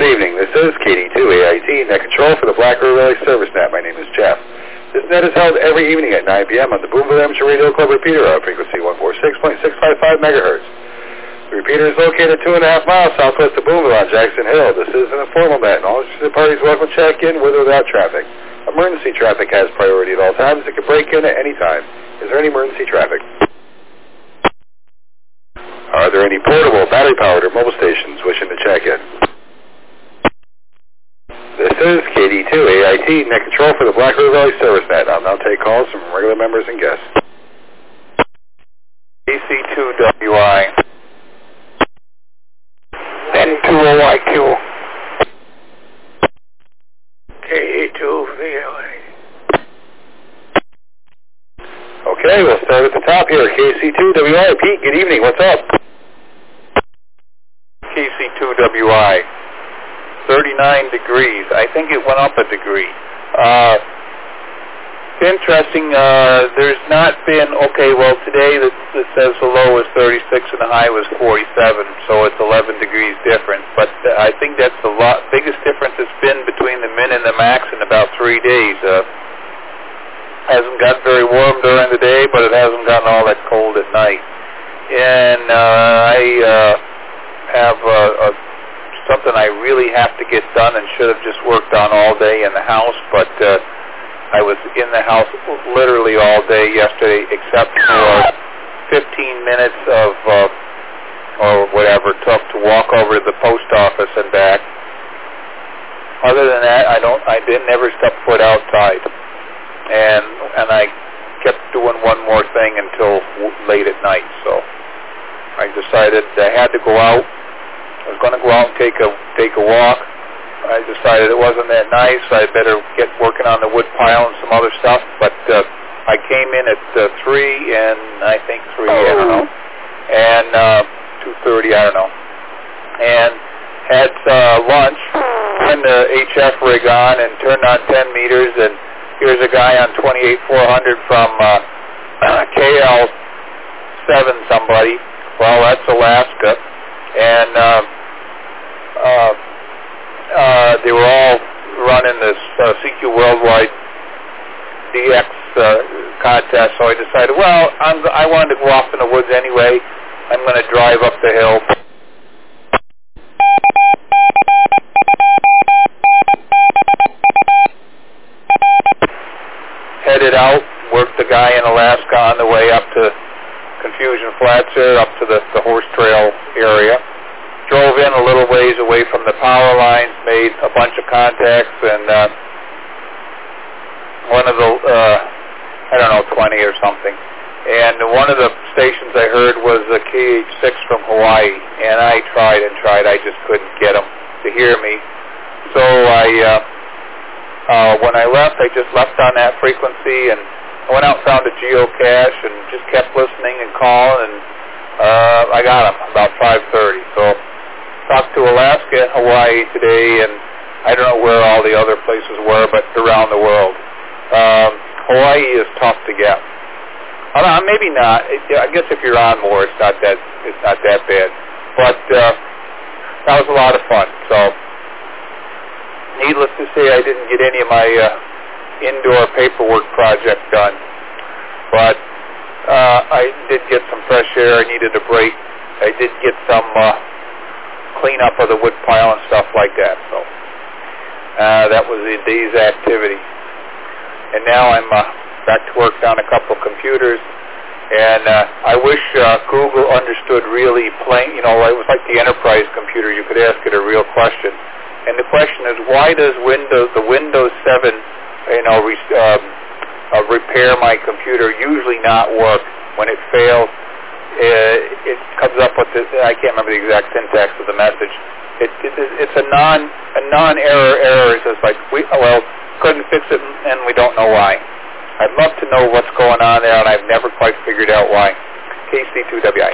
Good evening. This is KD2AIT, net control for the Black River Valley Service Net. My name is Jeff. This net is held every evening at 9 p.m. on the Boonville Amateur Radio Club repeater on frequency 146.655 megahertz. The repeater is located 2.5 miles southwest of Boonville on Jackson Hill. This is an informal net, and all interested parties are welcome to check in with or without traffic. Emergency traffic has priority at all times. It can break in at any time. Is there any emergency traffic? Are there any portable, battery-powered, or mobile stations wishing to check in? This is KD2AIT, net control for the Black River Valley Service Net. I'll now take calls from regular members and guests. KC2WI. N20YQ. KE2VLA. Okay, we'll start at the top here. KC2WI. Pete, good evening. What's up? KC2WI. 39 degrees. I think it went up a degree. Interesting. There's not been, okay, well, today it says the low was 36 and the high was 47, so it's 11 degrees difference. But I think that's the biggest difference it's been between the min and the max in about 3 days. Hasn't got very warm during the day, but it hasn't gotten all that cold at night. And I have something I really have to get done and should have just worked on all day in the house, but I was in the house literally all day yesterday except for 15 minutes of, or whatever it took to walk over to the post office and back. Other than that, I didn't ever step foot outside. And I kept doing one more thing until late at night, so I decided I had to go out. I was going to go out and take a walk. I decided it wasn't that nice. I better get working on the wood pile and some other stuff. But I came in at 3 and I think 3, I don't know, and 2:30, I don't know, and had lunch, turned the HF rig on and turned on 10 meters. And here's a guy on 28400 from KL7 somebody. Well, that's Alaska. And they were all running this CQ Worldwide DX contest, so I decided, well, I wanted to go off in the woods anyway. I'm going to drive up the hill. Headed out, worked the guy in Alaska on the way up to Confusion Flats there, up to the horse trail area. Drove in a little ways away from the power lines, made a bunch of contacts, and one of the, 20 or something. And one of the stations I heard was the KH6 from Hawaii, and I tried and tried. I just couldn't get them to hear me. So when I left, I just left on that frequency, and I went out and found a geocache and just kept listening and calling, and I got them about 5:30. So talked to Alaska and Hawaii today, and I don't know where all the other places were, but around the world. Hawaii is tough to get. Maybe not. I guess if you're on more, it's not that bad. But that was a lot of fun. So, needless to say, I didn't get any of my indoor paperwork project done. But I did get some fresh air. I needed a break. I did get some cleanup of the wood pile and stuff like that. So that was the day's activity. And now I'm back to work on a couple of computers. And I wish Google understood really plain, it was like the enterprise computer. You could ask it a real question. And the question is, why does the Windows 7, repair my computer usually not work? When it fails, it comes up with this, I can't remember the exact syntax of the message. It's a non-error error. It's just like, couldn't fix it and we don't know why. I'd love to know what's going on there, and I've never quite figured out why. KC2WI.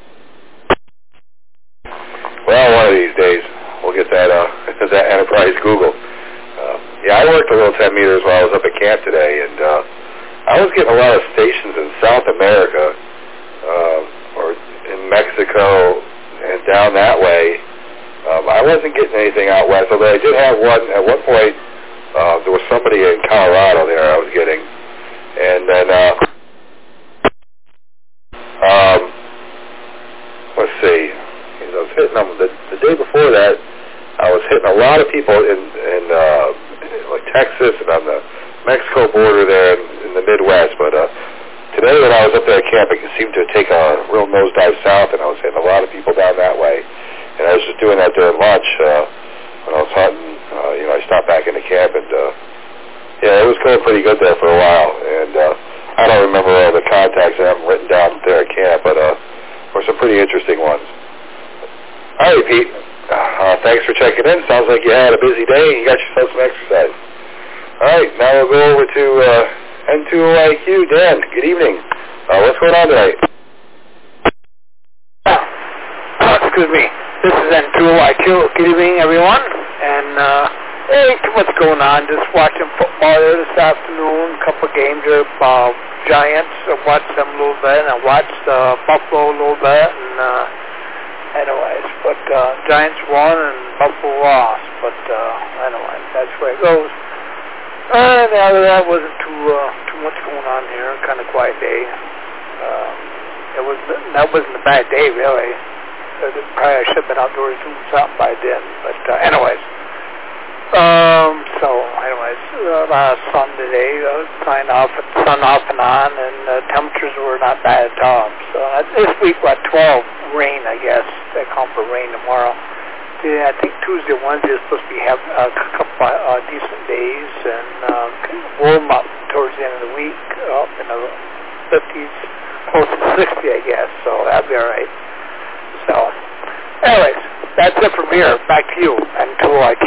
Well, one of these days we'll get that enterprise Google. I worked a little 10 meters while I was up at camp today, and I was getting a lot of stations in South America, or in Mexico, and down that way, I wasn't getting anything out west, although I did have one. At one point, there was somebody in Colorado there I was getting. And then, let's see. I was hitting them. The day before that, I was hitting a lot of people in like Texas and on the Mexico border there in the Midwest. But today when I was up there at camp, it seemed to take a real nosedive south, and I was hitting a lot of people down that way. And I was just doing that during lunch when I was hunting. I stopped back into camp, and it was going pretty good there for a while. And I don't remember all the contacts I haven't written down there at camp, but were some pretty interesting ones. All right, Pete. Thanks for checking in. Sounds like you had a busy day and you got yourself some exercise. All right, now we'll go over to N2OIQ. Dan, good evening. What's going on tonight? Excuse me. This is N2OIQ. Good evening, everyone. And ain't too much going on. Just watching football there this afternoon. A couple of games there. Giants. I watched them a little bit. And I watched Buffalo a little bit. And anyways, but Giants won and Buffalo lost. But anyways, that's where it goes. And out of that, wasn't too much going on here. Kind of quiet day. That wasn't a bad day, really. Probably I should have been outdoors doing something by then. But anyways. So anyways, sun today, sun off and on, and temperatures were not bad at all. So this week, 12 rain, I guess. They call for rain tomorrow. I think Tuesday, Wednesday is supposed to have a couple decent days, and warm up towards the end of the week, up in the 50s, close to 60, I guess. So that'll be all right. So, anyways, that's it from here. Back to you and to IQ.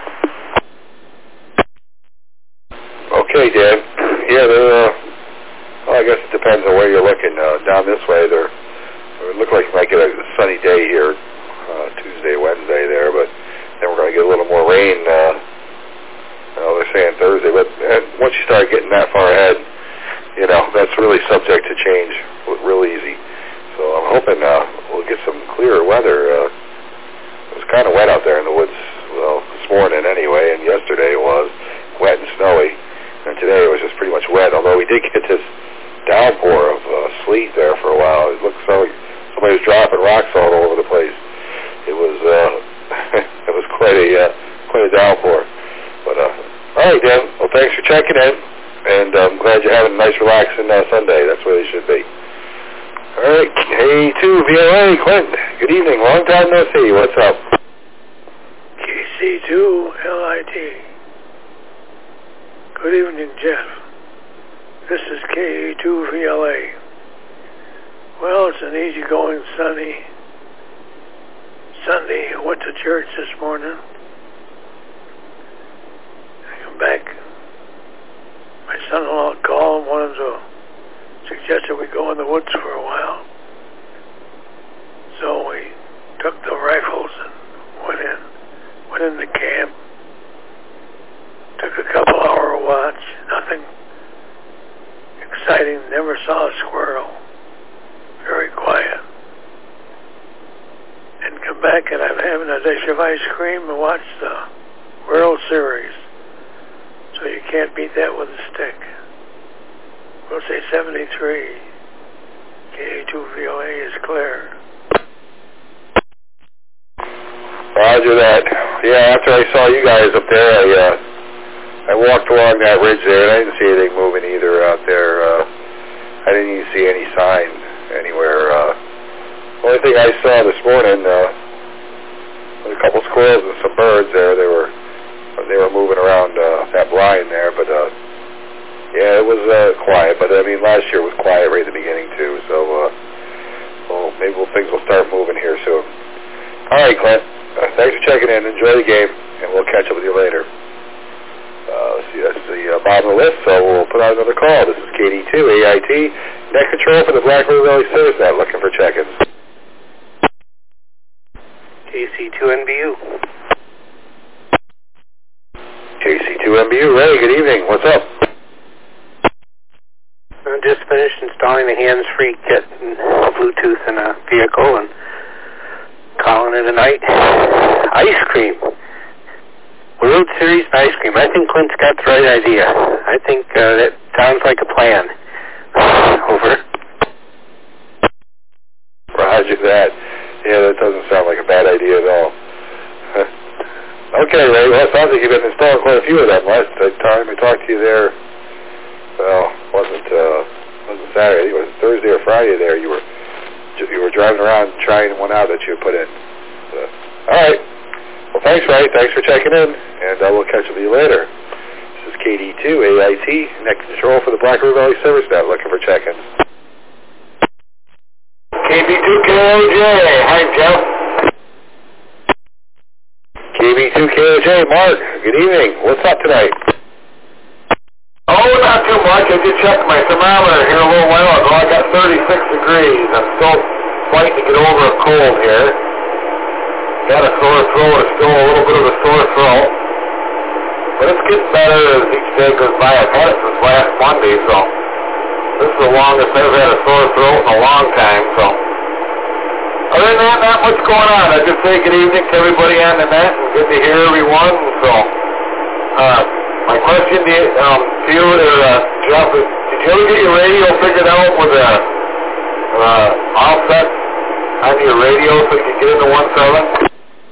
Okay, Dan. Yeah, well, I guess it depends on where you're looking. Down this way, it looked like you might get a sunny day here Tuesday, Wednesday there, but then we're going to get a little more rain. They're saying Thursday, but once you start getting that far ahead, that's really subject to change real easy. So I'm hoping we'll get some clearer weather. It was kind of wet out there in the woods, this morning anyway, and yesterday it was wet and snowy. And today it was just pretty much wet, although we did get this downpour of sleet there for a while. It looked like somebody was dropping rocks all over the place. It was it was quite a downpour. But all right, Dan. Well, thanks for checking in, and I'm glad you're having a nice, relaxing Sunday. That's where they should be. All right, hey, VOA, Clint. Good evening. Long time no see. What's up? KC2LIT. Good evening, Jeff. This is KA2VLA. Well, it's an easygoing, sunny Sunday. I went to church this morning. I come back. My son-in-law called and wanted to suggest that we go in the woods for a while. So we took the rifles and went in the camp. Took a couple-hour watch. Nothing exciting. Never saw a squirrel. Very quiet. And come back and I'm having a dish of ice cream and watch the World Series. So you can't beat that with a stick. We'll say 73. KA2VOA is clear. Roger that. Yeah, after I saw you guys up there, I walked along that ridge there, and I didn't see anything moving either out there. I didn't even see any sign anywhere. The only thing I saw this morning was a couple squirrels and some birds there. They were moving around that blind there, but yeah, it was quiet. But I mean, last year was quiet right at the beginning too. So well, maybe things will start moving here soon. All right, Clint. Thanks for checking in. Enjoy the game, and we'll catch up with you later. Let's see, that's the bottom of the list, so we'll put out another call. This is KD2 AIT, net control for the Black River Valley Service Net, looking for check-ins. KC2NBU. KC2NBU, Ray, good evening. What's up? I just finished installing the hands-free kit and Bluetooth in a vehicle and calling it a night. Ice cream. World Series ice cream. I think Clint's got the right idea. I think that sounds like a plan. Over. Roger that. Yeah, that doesn't sound like a bad idea at all. Okay, Ray. Well, it sounds like you've been installing quite a few of them. Last time I talked to you there, well, wasn't Saturday. It was Thursday or Friday. There, you were driving around trying one out that you had put in. So, all right. Well, thanks, Ray. Thanks for checking in, and we'll catch up with you later. This is KD2 AIT, net control for the Black River Valley Service Net, looking for check-ins. KB2KOJ. Hi, Jeff. KB2KOJ, Mark. Good evening. What's up tonight? Oh, not too much. I just checked my thermometer here a little while ago. I got 36 degrees. I'm still fighting to get over a cold here. Got a sore throat. It's still a little bit of a sore throat. But it's getting better as each day goes by. I've had it since last Monday, so this is the longest I've had a sore throat in a long time, so. Other than that, not much going on. I just say good evening to everybody on the net, and good to hear everyone. So, my question to you, Jeff, did you ever get your radio figured out with a offset on your radio so you can get into 1.7?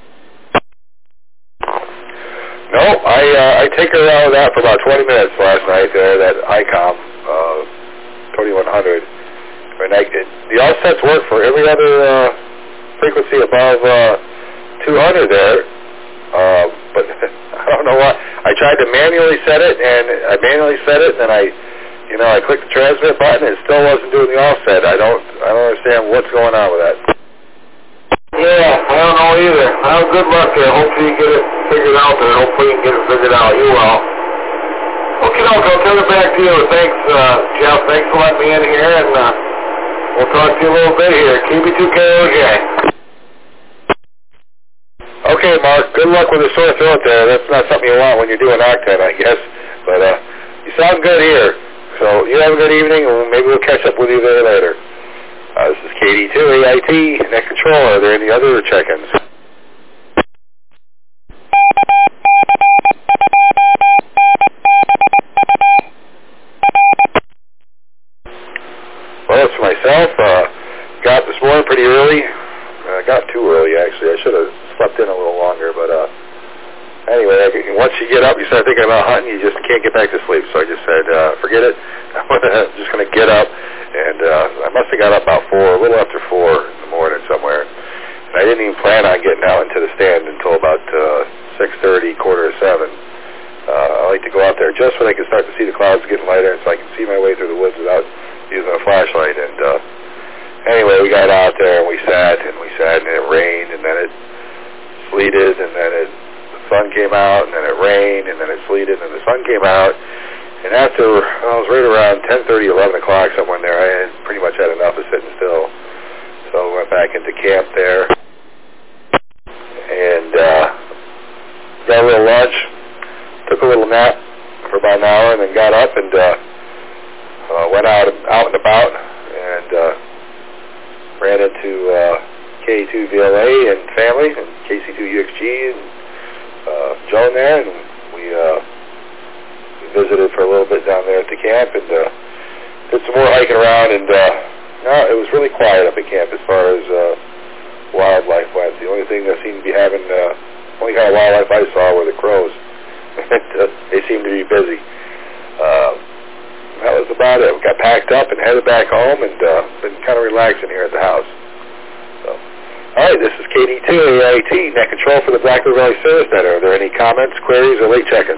No, I tinkered around with that for about 20 minutes last night there, that ICOM 2100. And the offsets work for every other frequency above 200 there, but I don't know why. I tried to manually set it, and then I clicked the transmit button, and it still wasn't doing the offset. I don't understand what's going on with that. Yeah, I don't know either. Well, good luck there. Hopefully you get it figured out there. Hopefully you can get it figured out. You will. Okay, I'll turn it back to you. Thanks, Jeff. Thanks for letting me in here, and we'll talk to you a little bit here. KB2KOJ. Okay, Mark. Good luck with the sore throat there. That's not something you want when you're doing Octet, I guess. But you sound good here. So you have a good evening, and maybe we'll catch up with you there later. This is KD2 AIT, net control. Are there any other check-ins? Well, it's myself. Got this morning pretty early. Got too early, actually. I should have slept in a little longer, but anyway, once you get up, you start thinking about hunting, you just can't get back to sleep. So I just said, forget it. I'm just going to get up, and I must have got up about a little after 4 in the morning somewhere. And I didn't even plan on getting out into the stand until about 6:30, 6:45. I like to go out there just when I can start to see the clouds getting lighter, and so I can see my way through the woods without using a flashlight. And anyway, we got out there, and we sat, and it rained, and then it sleeted, and then the sun came out, and then it rained, and then it sleeted, and the sun came out. And after, it was right around 10:30, 11 o'clock, somewhere in there, I had pretty much had enough of sitting still. So I went back into camp there, and got a little lunch, took a little nap for about an hour, and then got up and went out and about, and ran into K2VLA and family, and KC2UXG, and Joan there, and we visited for a little bit down there at the camp, and did some more hiking around, and it was really quiet up at camp as far as wildlife went. The only thing that seemed to be having, only kind of wildlife I saw were the crows. They seemed to be busy. That was about it. We got packed up and headed back home, and been kind of relaxing here at the house. So, all right, this is KD2 AIT, net control for the Black River Valley Service Net. Are there any comments, queries, or late check-ins?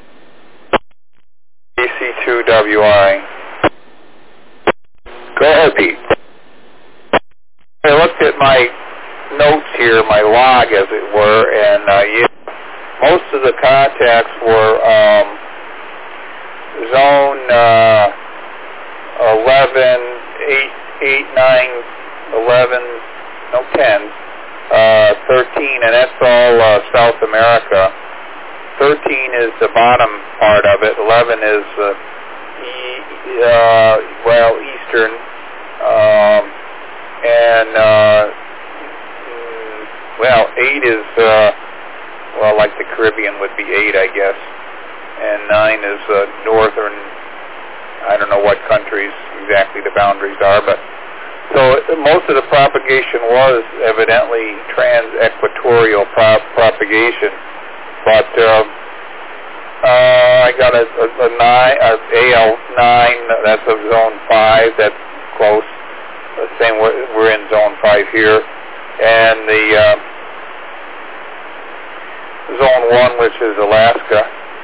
KC2WI. Go ahead, Pete. I looked at my notes here, my log, as it were, and most of the contacts were zone 11, 8, 9, 11, no 10, 13, and that's all South America. 13 is the bottom part of it. 11 is eastern, and 8 is well, like the Caribbean would be 8, I guess, and 9 is northern. I don't know what countries exactly the boundaries are, but so most of the propagation was evidently trans-equatorial propagation. But I got a AL9, that's of zone 5, that's close. The same, we're in zone 5 here. And the zone 1, which is Alaska,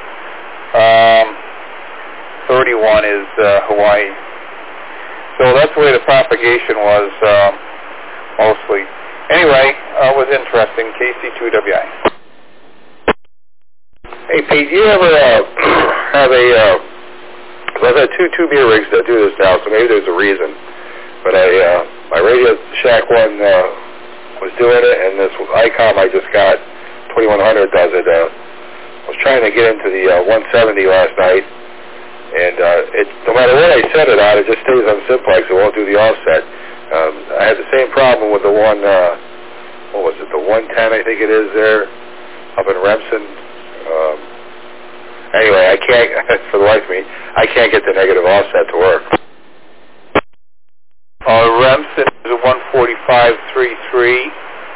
31 is Hawaii. So that's the way the propagation was mostly. Anyway, it was interesting. KC2WI. Hey, Pete, do you ever have I've had 2 tubular rigs that do this now, so maybe there's a reason. But my Radio Shack one was doing it, and this ICOM I just got, 2100 does it. I was trying to get into the 170 last night, and no matter what I set it on, it just stays on simplex. It won't do the offset. I had the same problem with the one, what was it, the 110 I think it is there, up in Remsen. Anyway, I can't, for the life of me, I can't get the negative offset to work. Remsen is a 145.33.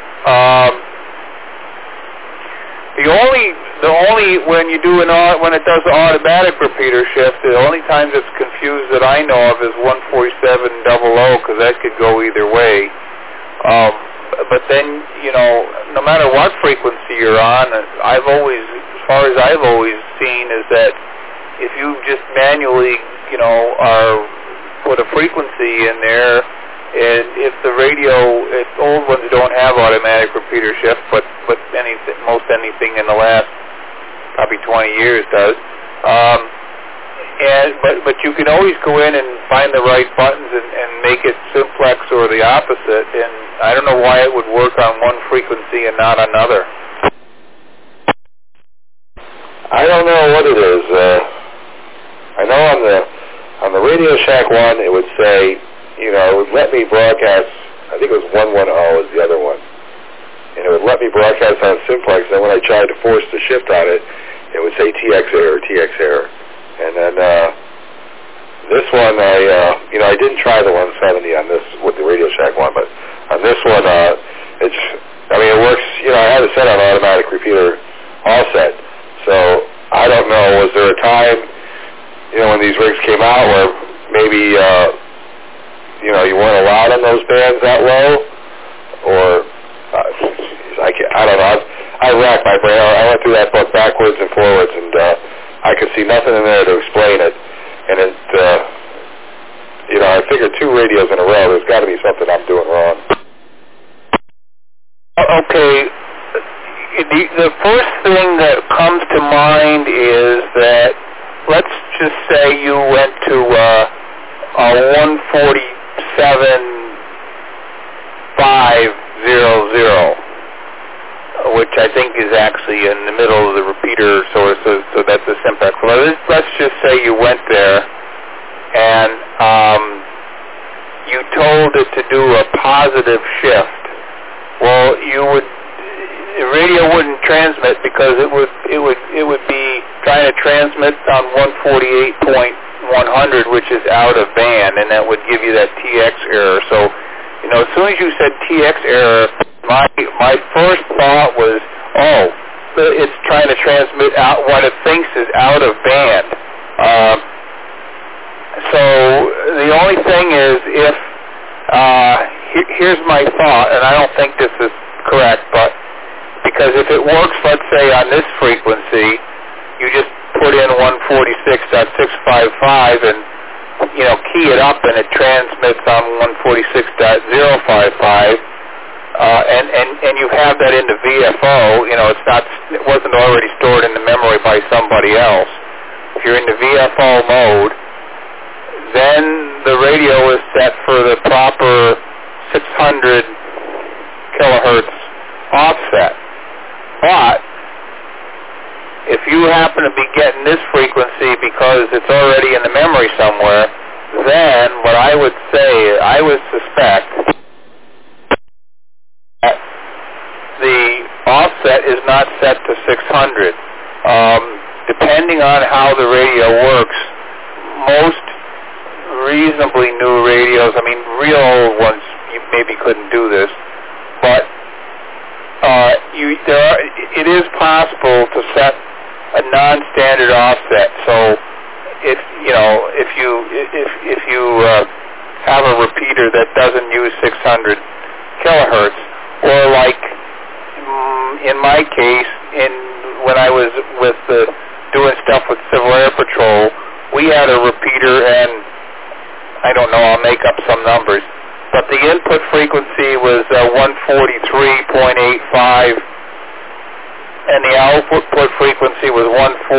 The only when you do when it does the automatic repeater shift, the only times it's confused that I know of is 147.00, because that could go either way. But then, you know, no matter what frequency you're on, as far as I've always seen, is that if you just manually, you know, put a frequency in there, and if the radio, old ones don't have automatic repeater shift, but most anything in the last probably 20 years does. But you can always go in and find the right buttons and make it simplex or the opposite. And I don't know why it would work on one frequency and not another. I don't know what it is. I know on the Radio Shack one, it would say, you know, it would let me broadcast. I think it was 110 is the other one, and it would let me broadcast on simplex. And then when I tried to force the shift on it, it would say TX error. And then this one, I didn't try the 170 on this with the Radio Shack one, but on this one, it works. You know, I had it set on automatic repeater offset. So I don't know. Was there a time, you know, when these rigs came out where maybe you weren't allowed on those bands that low, or I don't know. I racked my brain. I went through that book backwards and forwards, and I could see nothing in there to explain it. And it, I figured 2 radios in a row. There's got to be something I'm doing wrong. Okay. The first thing that comes to mind is that, let's just say you went to a 147.500, which I think is actually in the middle of the repeater source, so that's a simplex. Well, let's just say you went there and you told it to do a positive shift. Well, the radio wouldn't transmit because it would be trying to transmit on 148.100, which is out of band, and that would give you that TX error. So, you know, as soon as you said TX error, my first thought was, it's trying to transmit out what it thinks is out of band. So the only thing is, if here's my thought, and I don't think this is correct, but because if it works, let's say on this frequency, you just put in 146.655 and, you know, key it up, and it transmits on 146.055, and you have that in the VFO. You know, it wasn't already stored in the memory by somebody else. If you're in the VFO mode, then the radio is set for the proper 600 kilohertz offset. But if you happen to be getting this frequency because it's already in the memory somewhere, then what I would say, I would suspect that the offset is not set to 600. Depending on how the radio works, most reasonably new radios, I mean, real old ones, you maybe couldn't do this, but it is possible to set a non-standard offset. So if you have a repeater that doesn't use 600 kilohertz, or like in my case, when I was doing stuff with Civil Air Patrol, we had a repeater, and I don't know, I'll make up some numbers, but the input frequency was 143.85, and the output frequency was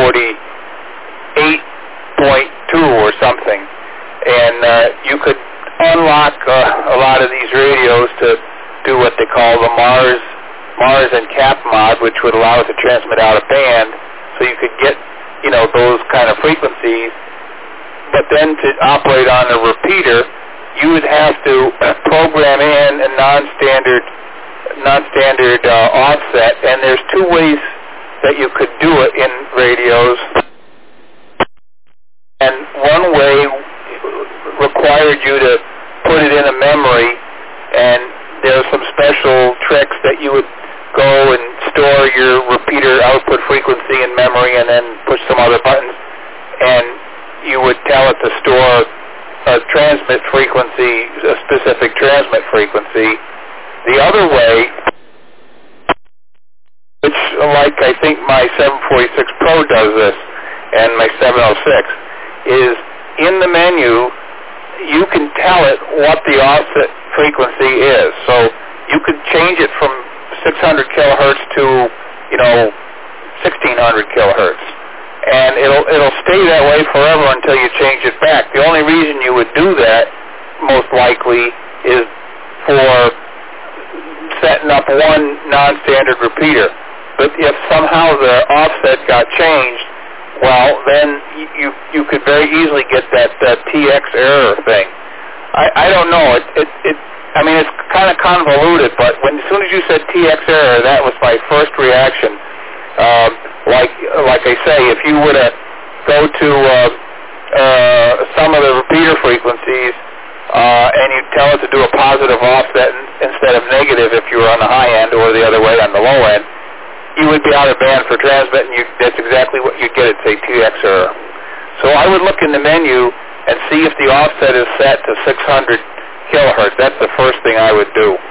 148.2 or something. And you could unlock a lot of these radios to do what they call the Mars and Cap mod, which would allow it to transmit out of band, so you could get, those kind of frequencies. But then to operate on a repeater, you would have to program in a non-standard offset, and there's two ways that you could do it in radios. And one way required you to put it in a memory, and there's some special tricks that you would go and store your repeater output frequency in memory and then push some other buttons, and you would tell it to store a transmit frequency, a specific transmit frequency. The other way, which like I think my 746 Pro does this, and my 706, is in the menu, you can tell it what the offset frequency is. So you could change it from 600 kilohertz to, 1600 kilohertz. And it'll stay that way forever until you change it back. The only reason you would do that, most likely, is for setting up one non-standard repeater. But if somehow the offset got changed, well, then you could very easily get that TX error thing. I don't know. It's kind of convoluted, but as soon as you said TX error, that was my first reaction. Like I say, if you were to go to some of the repeater frequencies and you tell it to do a positive offset instead of negative if you were on the high end, or the other way on the low end, you would be out of band for transmit, and that's exactly what you'd get at, say, TX error. So I would look in the menu and see if the offset is set to 600 kilohertz. That's the first thing I would do.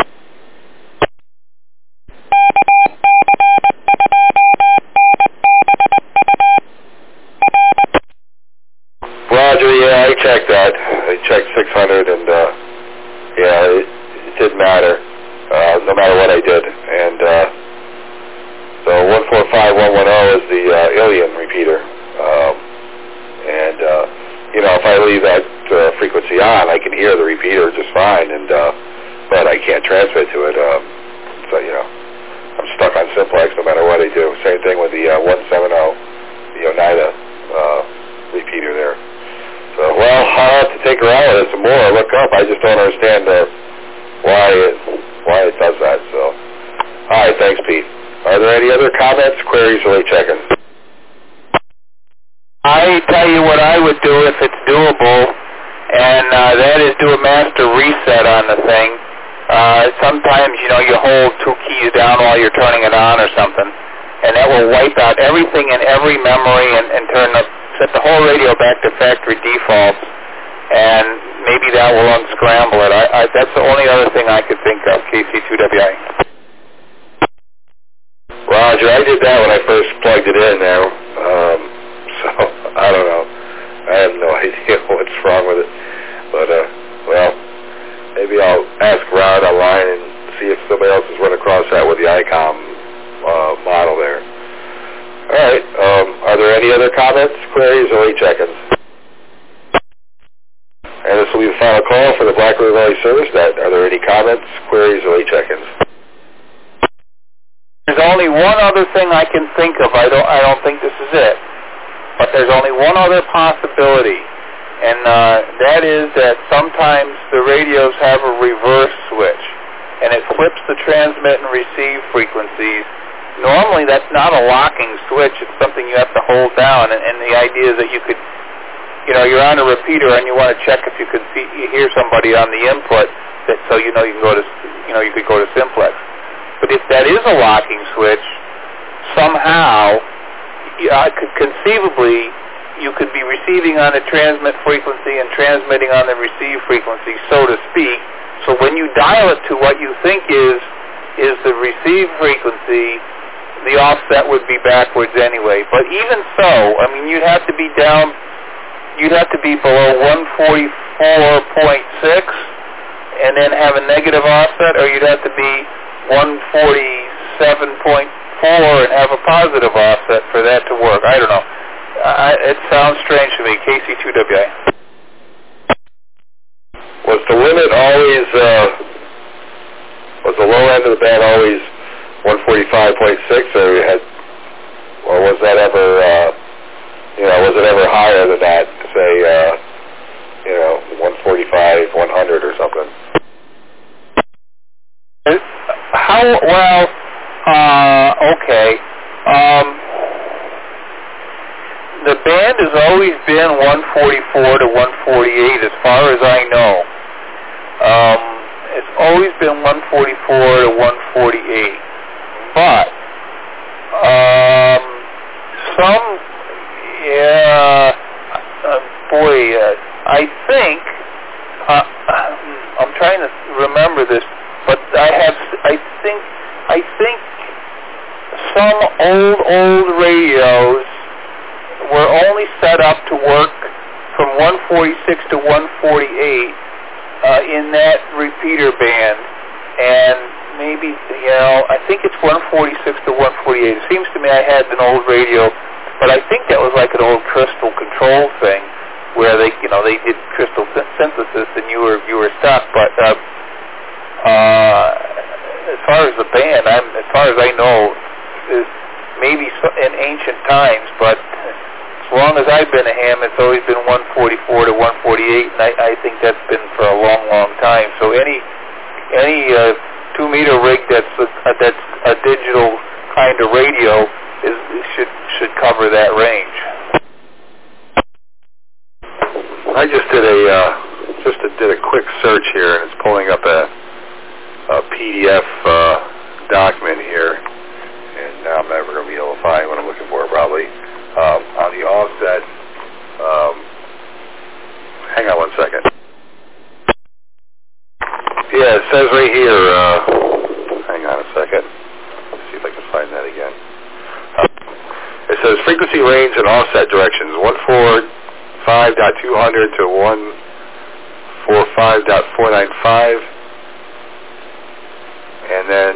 Roger, yeah, I checked that. I checked 600, and it didn't matter, no matter what I did. And so 145110 is the Ilion repeater. If I leave that frequency on, I can hear the repeater just fine, but I can't transmit to it. So, I'm stuck on simplex no matter what I do. Same thing with the 170, the Oneida repeater there. So, well, I'll have to take her out with it some more, look up. I just don't understand why it does that. So, all right, thanks, Pete. Are there any other comments, queries, or check-ins? I tell you what I would do if it's doable, and that is do a master reset on the thing. Sometimes, you hold two keys down while you're turning it on or something, and that will wipe out everything in every memory and set the whole radio back to factory defaults, and maybe that will unscramble it. That's the only other thing I could think of, KC2WI. Roger, I did that when I first plugged it in there, so I don't know. I have no idea what's wrong with it, but, maybe I'll ask Rod online and see if somebody else has run across that with the ICOM model there. All right, are there any other comments, queries, or check-ins? And this will be the final call for the Black River Valley Service Net. Are there any comments, queries, or check-ins? There's only one other thing I can think of. I don't think this is it. But there's only one other possibility, and that is that sometimes the radios have a reverse switch, and it flips the transmit and receive frequencies normally that's not a locking switch. It's something you have to hold down, and the idea is that you could, you're on a repeater and you want to check if you could hear somebody on the input, so you can go to, you could go to simplex. But if that is a locking switch, somehow, conceivably, you could be receiving on the transmit frequency and transmitting on the receive frequency, so to speak. So when you dial it to what you think is the receive frequency, the offset would be backwards anyway. But even so, you'd have to be below 144.6 and then have a negative offset, or you'd have to be 147.4 and have a positive offset for that to work. I don't know. It sounds strange to me. KC2WA. Was the limit always, was the low end of the band always 145.6, or was that ever, was it ever higher than that, say, 145, 100 or something? Okay. The band has always been 144 to 148 as far as I know. It's always been 144 to 148. But, I think, I'm trying to remember this, but I think some old radios were only set up to work from 146 to 148 in that repeater band, and maybe, I think it's 146 to 148. It seems to me I had an old radio, but I think that was like an old crystal control thing where they did crystal synthesis and you were stuck. But as far as the band, as far as I know, is maybe in ancient times, but as long as I've been a ham, it's always been 144 to 148, and I think that's been for a long, long time. So any 2-meter rig that's a digital kind of radio should cover that range. I just did a quick search here, and it's pulling up a PDF document here, and now I'm never going to be able to find what I'm looking for probably. On the offset, hang on one second. Yeah, it says right here, hang on a second. Let's see if I can find that again. It says frequency range and offset directions, 145.200 to 145.495, and then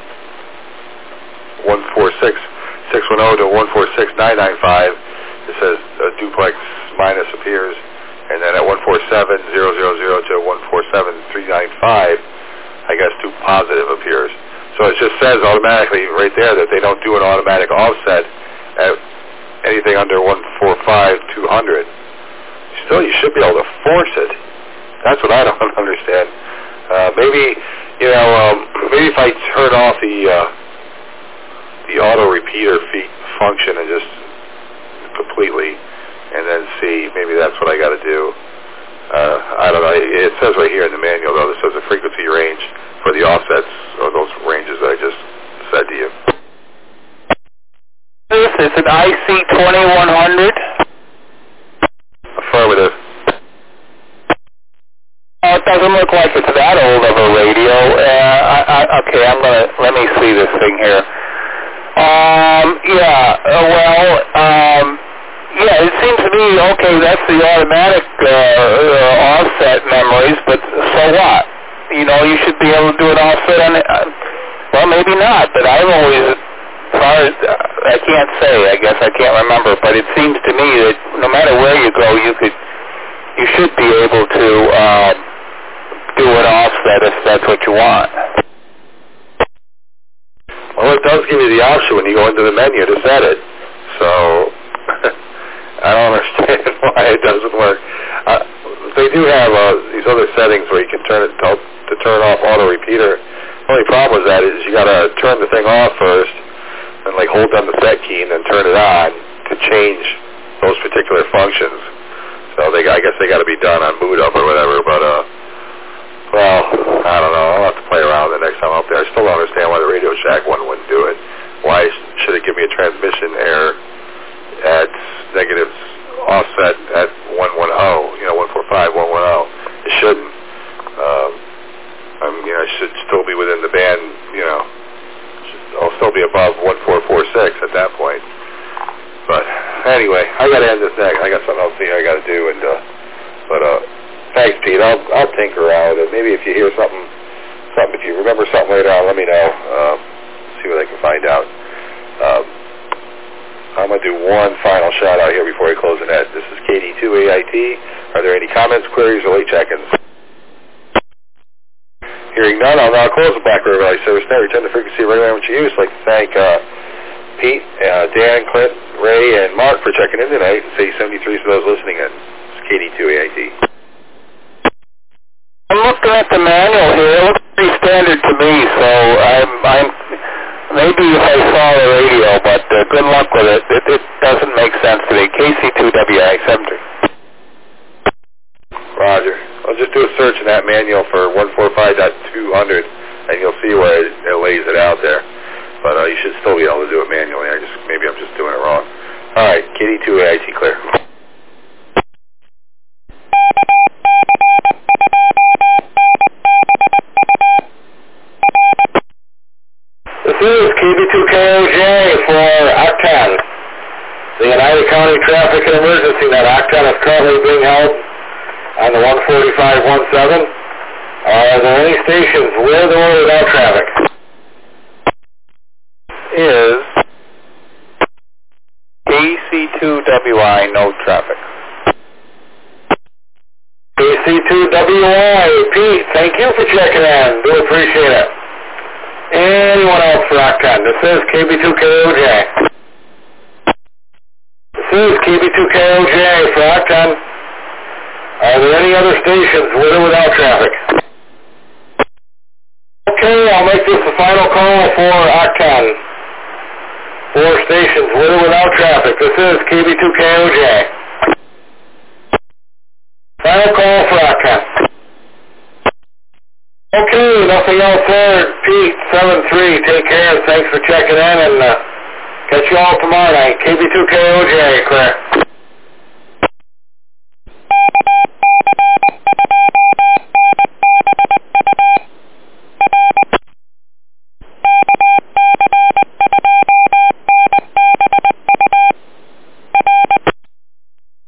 146.610 to 146.995. It says duplex minus appears, and then at 147.000 to 147.395, I guess positive appears. So it just says automatically right there that they don't do an automatic offset at anything under 145.200. Still, you should be able to force it. That's what I don't understand. Maybe if I turn off the auto repeater function and just completely, and then see, maybe that's what I got to do. I don't know. It says right here in the manual, though, it says the frequency range for the offsets, or those ranges that I just said to you. This is an IC2100. Affirmative. It doesn't look like it's that old of a radio. Okay, let me see this thing here. It seems to me, okay, that's the automatic offset memories, but so what? You should be able to do an offset on it. Well, maybe not, but I've always, as far as, I can't say, I guess I can't remember, but it seems to me that no matter where you go, you should be able to do an offset if that's what you want. Well, it does give you the option when you go into the menu to set it. So, I don't understand why it doesn't work. They do have these other settings where you can turn off auto repeater. The only problem with that is you got to turn the thing off first, hold down the set key and then turn it on to change those particular functions. So I guess they got to be done on boot up or whatever, but well, I don't know. I'll have to play around with it next time I'm up there. I still don't understand why the Radio Shack one wouldn't do it. Why should it give me a transmission error at negatives offset at 110, 145, 110? It shouldn't. I should still be within the band, I'll still be above 1446 at that point. But anyway, I got to end this next. I got something else here I got to do, but thanks, Pete. I'll tinker around with it. Maybe if you hear something, if you remember something later on, let me know. See what I can find out. I'm going to do one final shout out here before I close the net. This is KD2AIT. Are there any comments, queries, or late check-ins? Hearing none, I'll now close the Black River Valley Service Net. Return the frequency of radio which you use. I'd like to thank Pete, Dan, Clint, Ray, and Mark for checking in tonight, and say 73 for those listening in. It's KD2AIT. I'm looking at the manual here. It looks pretty standard to me, so I'm maybe if I saw the radio, but good luck with it. It doesn't make sense to me. KC2WI73. Roger. I'll just do a search in that manual for 145.200, and you'll see where it lays it out there. But you should still be able to do it manually. Maybe I'm just doing it wrong. All right, KD2AIT clear. This is KB2KOJ for Octan. The United County Traffic and Emergency Net. Octan is currently being held on the 145.17. Are there any stations with or without traffic? Is KC2WI no traffic. KC2WI, Pete, thank you for checking in. Do appreciate it. Anyone else for Octan? This is KB2KOJ. This is KB2KOJ for Octan. Are there any other stations with or without traffic? Okay, I'll make this the final call for Octan. 4 stations with or without traffic. This is KB2KOJ. Final call for Octan. Okay, nothing else there. Pete, 7-3, take care, and thanks for checking in, and catch you all tomorrow night. KB2KOJ, clear.